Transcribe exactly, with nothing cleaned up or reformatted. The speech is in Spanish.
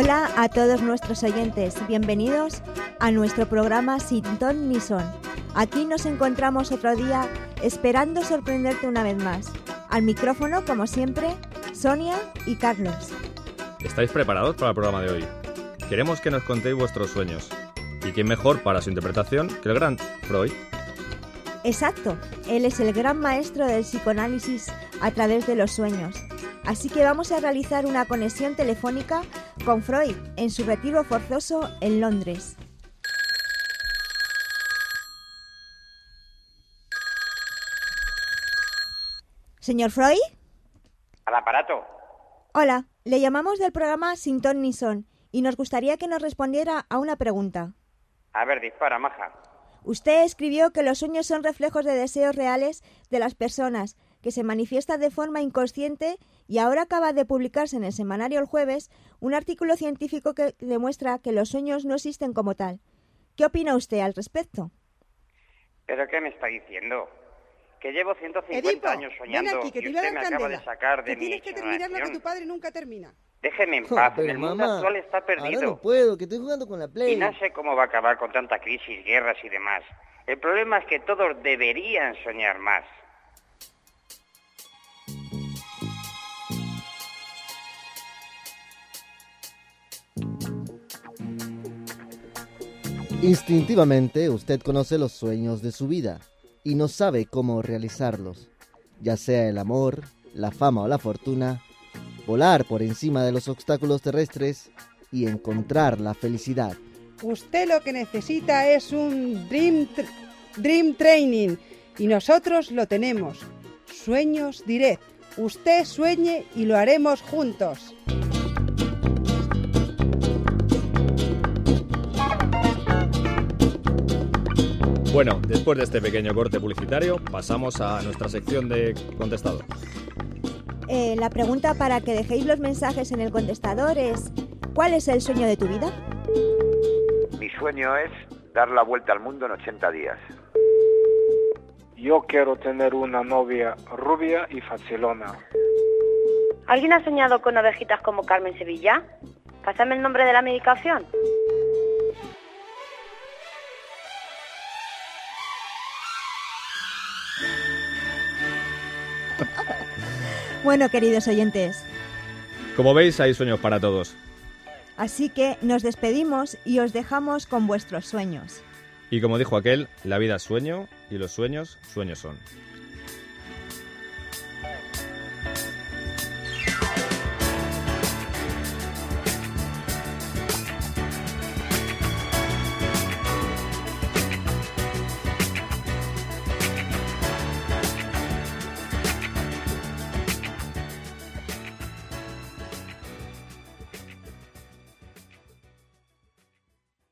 Hola a todos nuestros oyentes, bienvenidos a nuestro programa Sin Ton ni Son. Aquí nos encontramos otro día esperando sorprenderte una vez más. Al micrófono, como siempre, Sonia y Carlos. ¿Estáis preparados para el programa de hoy? Queremos que nos contéis vuestros sueños. ¿Y quién mejor para su interpretación que el gran Freud? Exacto, él es el gran maestro del psicoanálisis a través de los sueños. Así que vamos a realizar una conexión telefónica con Freud en su retiro forzoso en Londres. ¿Señor Freud? Al aparato. Hola, le llamamos del programa Sin Ton ni Son y nos gustaría que nos respondiera a una pregunta. A ver, dispara, maja. Usted escribió que los sueños son reflejos de deseos reales de las personas, que se manifiestan de forma inconsciente, y ahora acaba de publicarse en el semanario El Jueves un artículo científico que demuestra que los sueños no existen como tal. ¿Qué opina usted al respecto? ¿Pero qué me está diciendo? Que llevo ciento cincuenta Edipo, años soñando ven aquí, que y te voy a usted dar me acaba candela, de sacar de que mi tienes que terminar lo que tu padre nunca termina. Déjeme en Jo, paz, pero el mundo mamá, actual está perdido. Ahora no puedo, que estoy jugando con la Play. Y no sé cómo va a acabar con tanta crisis, guerras y demás. El problema es que todos deberían soñar más. Instintivamente usted conoce los sueños de su vida y no sabe cómo realizarlos, ya sea el amor, la fama o la fortuna, volar por encima de los obstáculos terrestres y encontrar la felicidad. Usted lo que necesita es un Dream, tr- dream Training y nosotros lo tenemos. Sueños Direct. Usted sueñe y lo haremos juntos. Bueno, después de este pequeño corte publicitario, pasamos a nuestra sección de contestador. Eh, la pregunta para que dejéis los mensajes en el contestador es: ¿cuál es el sueño de tu vida? Mi sueño es dar la vuelta al mundo en ochenta días. Yo quiero tener una novia rubia y facilona. ¿Alguien ha soñado con ovejitas como Carmen Sevilla? Pásame el nombre de la medicación. Bueno, queridos oyentes, Como veis, hay sueños para todos. así que nos despedimos y os dejamos con vuestros sueños. Y como dijo aquel, la vida es sueño y los sueños, sueños son.